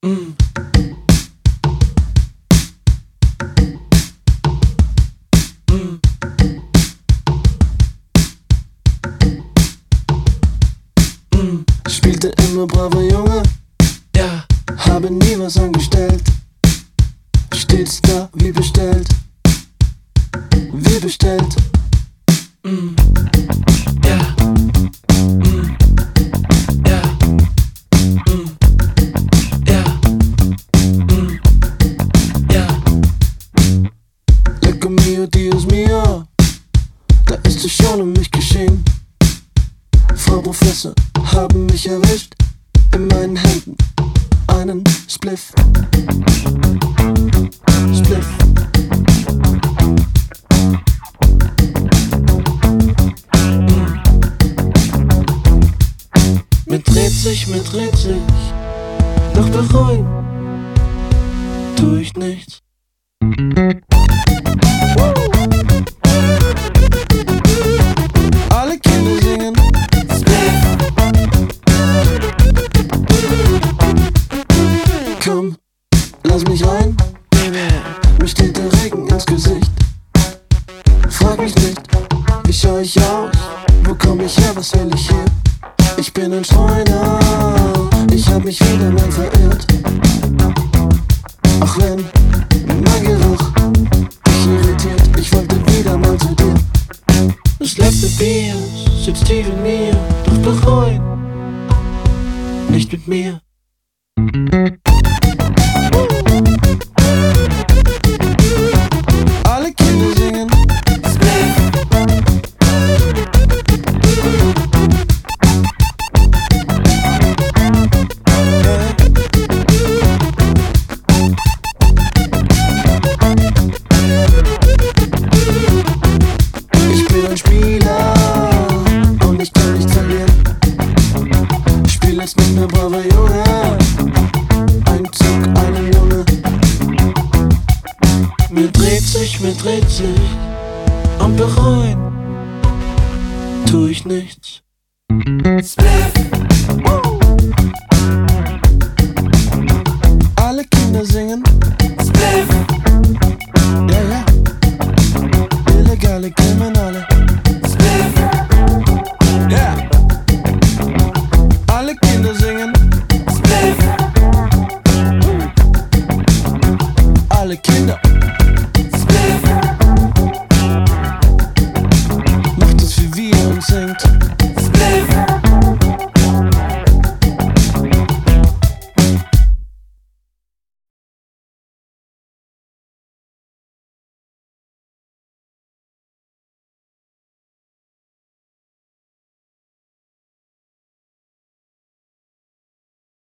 Mm. Mm. Mm. Spielte immer braver Junge, Ja, habe nie was angestellt. Stets da wie bestellt, wie bestellt. mm. Ja, mm. Ja, mm. Ja, mm. Ja, Lecco mio, Dios mio, da ist es schon um mich geschehen. Frau Professor haben mich erwischt, in meinen Händen einen Spliff. Spliff. Mir dreht sich, doch bereuen tu ich nichts. Alle Kinder singen Spliff. Komm, lass mich rein, mir steht der Regen ins Gesicht. Frag mich nicht, wie schau ich aus, wo komm ich her, was will ich hier? Ich bin ein Streuner, ich hab mich wieder mal verirrt. Auch wenn mein Geruch mich irritiert, ich wollte wieder mal zu dir. das letzte Bier sitzt tief in mir, doch bereuen nicht mit mir. Alle Kinder singen Spliff. Ich bin ein Spieler und ich kann nicht verlieren. Spiel jetzt nicht mehr braver Junge, ein Zug, eine Lunge. Mir dreht sich und bereuen tu ich nichts. Spliff.